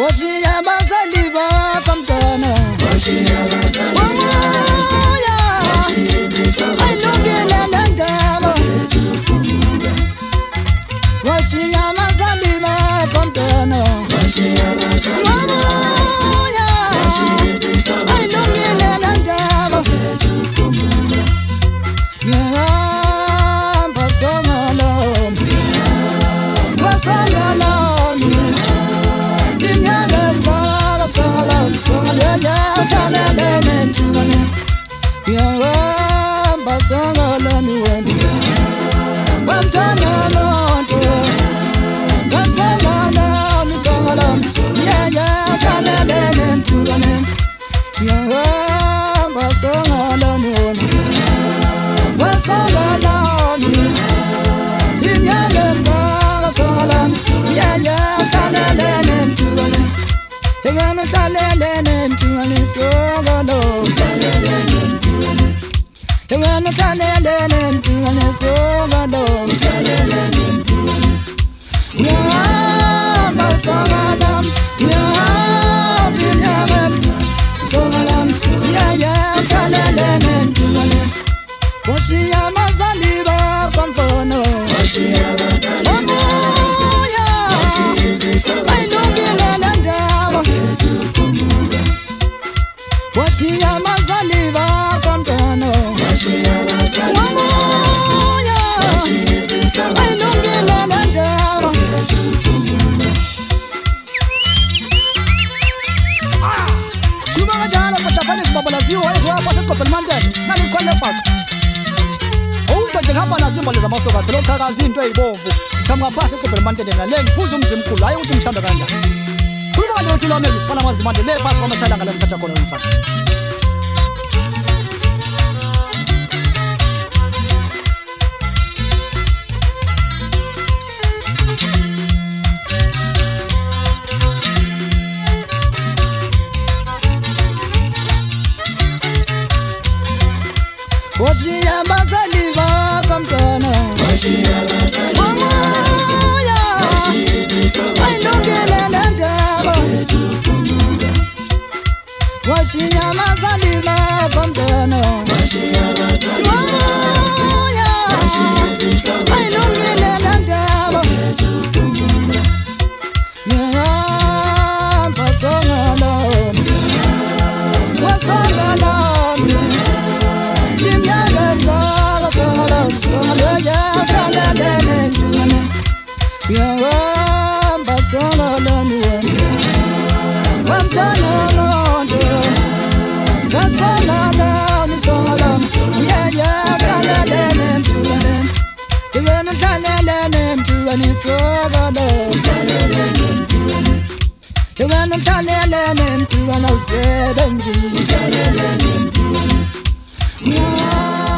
Washiya bazali bakho mntwana, washiya bazali wamoya, ayilungile le ndaba. Washiya bazali bakho mntwana, washiya bazali wamoya, ayilungile le ndaba. Ngihamba songalami, songalami, iminyaka embalwa songalami, songalami, fanelene ntubane. Ngihamba songalami wena, wamthanda lonto, songalami, songalami, fanelene ntubane. Ngihamba songalami wena, songalami, iminyaka embalwa songalami, fanelene ntubane. Engano hlalelene ntubane songalami, engano hlalelene ntubane songalami, ngihamba songalami, ngihamba iminyaka songalami, fanelene ntubane. Washiya bazali bakho mfana, washiya bazali wamoya, ayilungile le ndaba. Washiya bazali bakho mntwana, washiya bazali wamoya, ayilungile le ndaba. Kuba kanjalo patapani sibabalaziwe ezwapha seGobelmantel nalikhole bhaqa. Ngihamba nazimbali zamasoka phela uqhakaza into ezibomvu ngihamba phasi eGobelmantel nale ngiphuza umzimkhulu hayi ukuthi mhlamba kanjani. Khuluma kanje uthi lona ngisifana amazimande le phasi kwamashayela ngale ngithatha khona umfana. Washiya bazali bakho mntwana, washiya bazali wamoya, ayilungile le ndaba. Washiya bazali bakho mntwana, washiya bazali wamoya, ayilungile le ndaba. Ngihamba songalami, songalami, iminyaka embalwa songalami, songalami, fanelene ntubane. Ngihamba songalami wena, wamthanda lonto, songalami, songalami, fanelene ntubane. Ngibona hlalelene ntubane songalami, ngibona hlalelene ntubane awusebenzi. Yeah.